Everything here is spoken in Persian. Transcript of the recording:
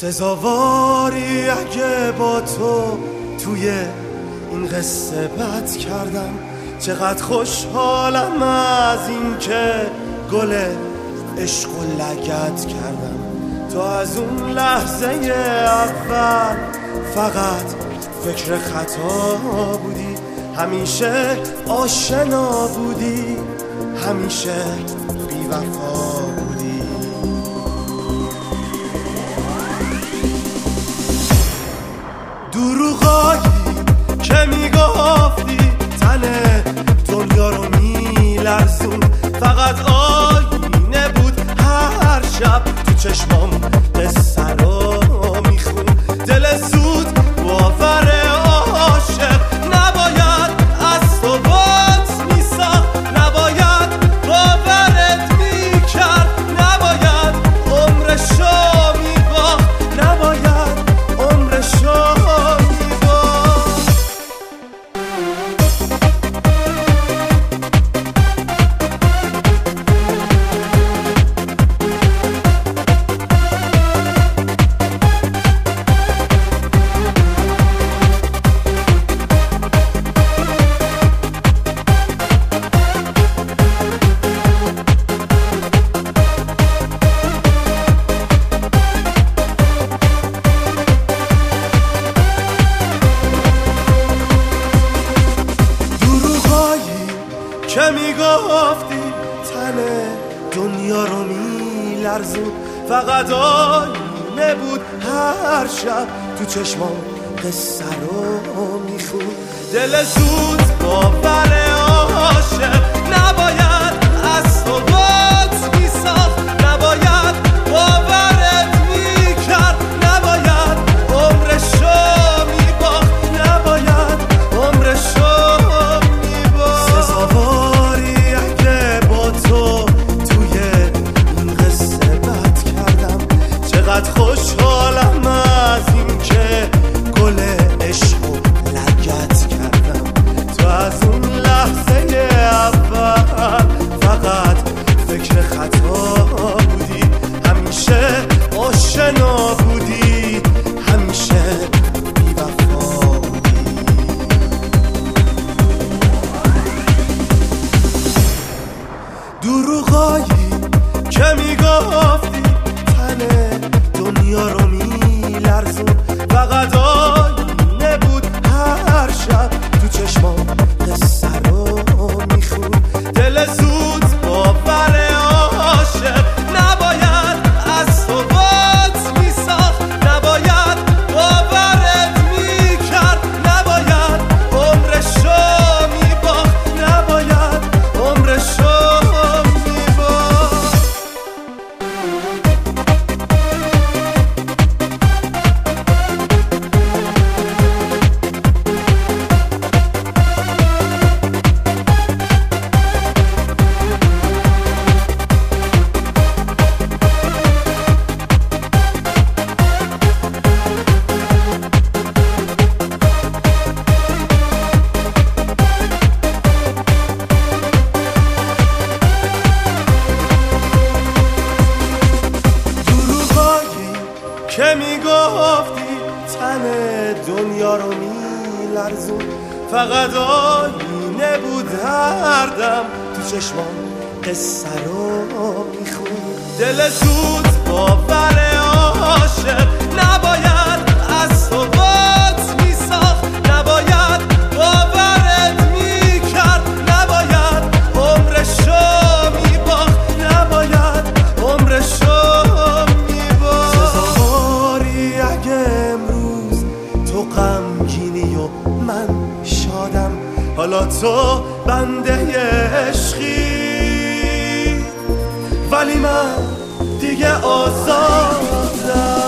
سزاواری اگه با تو توی این قصه بد کردم. چقدر خوشحالم از این که گل عشق و لگد کردم. تو از اون لحظه اول فقط فکر خطا بودی، همیشه آشنا بودی، همیشه بی وفا بودی. دروغایی که میگفتی تن دنیا رو میلرزون، فقط آینه بود هر شب تو چشمام قصه رو میخون. دل زود باور عاشق نباید از تو بات میساخت، نباید باورت میکرد، نباید عمرشو میباخت، نباید عمرشو که میگفتی تن دنیا رو میلرزون، فقط آینه بود هر شب تو چشمام قصه رو میخون. دل زود باور عاشق نباید از تو بات میساخت، نباید باورت میکرد، نباید عمرشو میباخت، نباید عمرشو خوشحالم از این که گل عشق و لگد کردم. تو از اون لحظه اول فقط فکر خطا بودی، همیشه آشنا بودی، همیشه بی وفا بودی. دروغایی که میگفتی دنیا رو میلرزون، فقط آینه بود هر شب تو چشمام قصه رو میخون. دل زود باور عاشق نباید از تو بات میساخت، نباید باورت میکرد، نباید عمرشو میباخت، نباید عمرشو که میگفتی تن دنیا رو میلرزون، فقط آینه بود هر دم تو چشمام قصه رو میخون. دل زود باور عاشق نباید از تو بات میساخت، نباید باورت میکرد، نباید عمرشو میباخت، نباید عمرشو غمگینی و من شادم. حالا تو بنده عشقی ولی من دیگه آزادم.